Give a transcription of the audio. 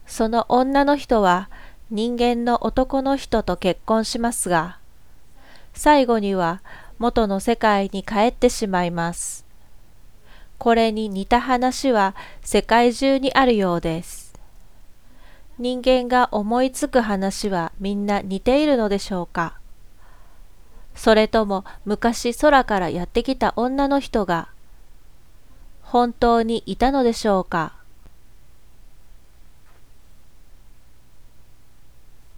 その女の人は人間の男の人と結婚しますが、最後には元の世界に帰ってしまいます。これに似た話は世界中にあるようです。人間が思いつく話はみんな似ているのでしょうか。それとも昔空からやってきた女の人が本当にいたのでしょうか。